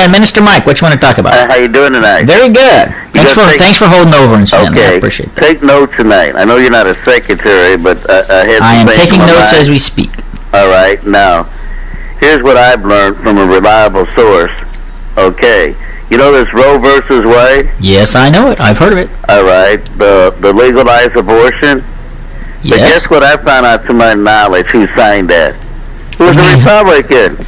Minister Mike, what you want to talk about? How you doing tonight? Very good. Thanks for holding over and standing. Okay. I appreciate that. Take notes tonight. I know you're not a secretary, but I am taking notes as we speak. All right. Now, here's what I've learned from a reliable source. Okay. You know this Roe versus Wade? Yes, I know it. I've heard of it. All right. The legalized abortion? Yes. But guess what I found out to my knowledge who signed that? It was a Republican.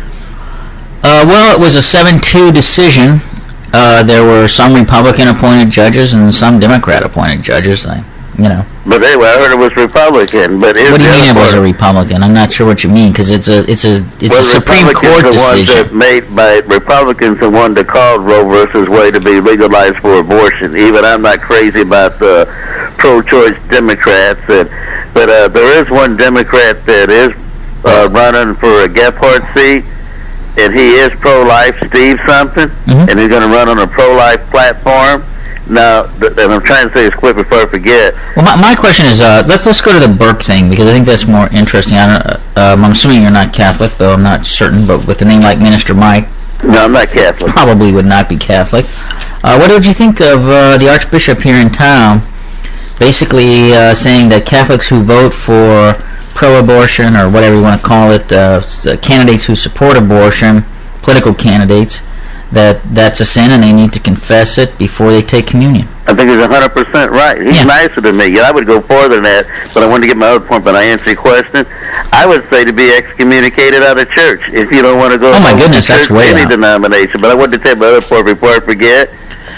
Well, it was a 7-2 decision. There were some Republican-appointed judges and some Democrat-appointed judges. But anyway, I heard it was Republican. But what do you mean it was a Republican? I'm not sure what you mean, because it's a Supreme Court decision. Made by Republicans the one that called Roe versus Wade to be legalized for abortion. Even I'm not crazy about the pro-choice Democrats, but there is one Democrat that is running for a Gephardt seat, and he is pro-life, Steve something, and he's going to run on a pro-life platform. Now, and I'm trying to say this quick before I forget. Well, my question is, let's go to the Burke thing, because I think that's more interesting. I'm assuming you're not Catholic, though I'm not certain, but with a name like Minister Mike... No, I'm not Catholic. Probably would not be Catholic. What did you think of the Archbishop here in town basically saying that Catholics who vote for pro-abortion, or whatever you want to call it, candidates who support abortion, political candidates, that's a sin and they need to confess it before they take communion? I think he's 100% right. He's nicer than me. Yeah, I would go farther than that, but I wanted to get my other point, but I answer your question. I would say to be excommunicated out of church if you don't want to go to church, that's way any out. Denomination. But I wanted to tell my other point before I forget.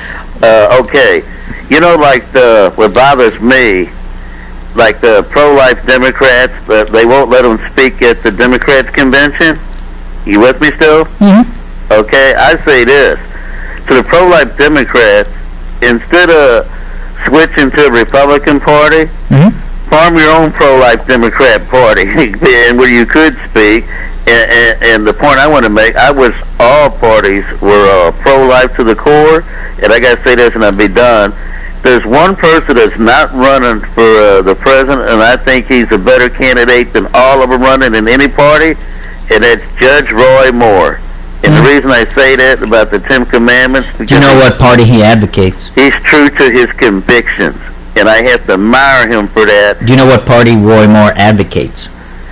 Okay. You know, like what bothers me, like the pro-life Democrats, they won't let them speak at the Democrats' convention. You with me still? Mm-hmm. Okay, I say this. To the pro-life Democrats, instead of switching to the Republican Party, form your own pro-life Democrat Party, and where you could speak. And the point I want to make, I wish all parties were pro-life to the core, and I got to say this and I'll be done. There's one person that's not running for the president, and I think he's a better candidate than all of them running in any party, and that's Judge Roy Moore. And the reason I say that about the Ten Commandments... Do you know what party he advocates? He's true to his convictions, and I have to admire him for that. Do you know what party Roy Moore advocates?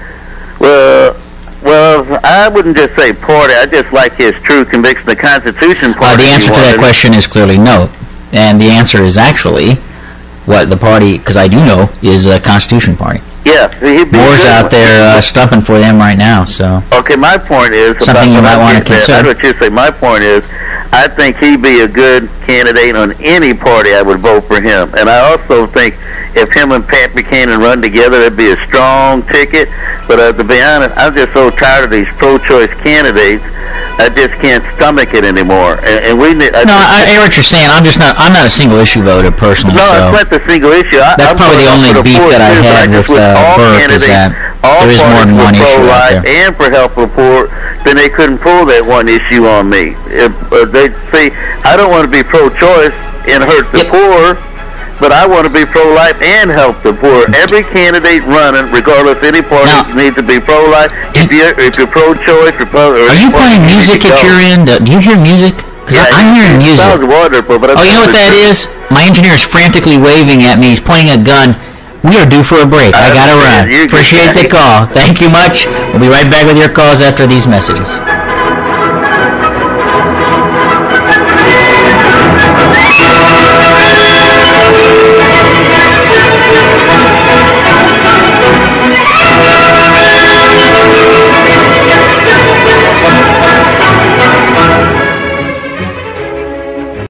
Well, I wouldn't just say party. I just like his true conviction. The Constitution Party... the answer to that question is clearly no. And the answer is actually what the party, because I do know, is a Constitution Party. Yeah. Moore's out there stumping for them right now, so... Okay, my point is... Something you might want to consider. I would just say my point is, I think he'd be a good candidate on any party. I would vote for him. And I also think if him and Pat Buchanan run together, it'd be a strong ticket. But to be honest, I'm just so tired of these pro-choice candidates. I just can't stomach it anymore. And we need... I hear what you're saying. I'm not a single issue voter personally. No, so it's not the single issue. That's probably the only beef that I had with Burke is that there is more than one issue out there. And for help report, then they couldn't pull that one issue on me. They say, I don't want to be pro-choice and hurt the poor, but I want to be pro-life and help the poor. Every candidate running, regardless of any party, needs to be pro-life. If you're pro-choice, are you playing music at your end? Do you hear music? Because I'm hearing music. It sounds wonderful, but you know what that is? My engineer is frantically waving at me. He's pointing a gun. We are due for a break. I gotta run. Appreciate the call. Thank you much. We'll be right back with your calls after these messages.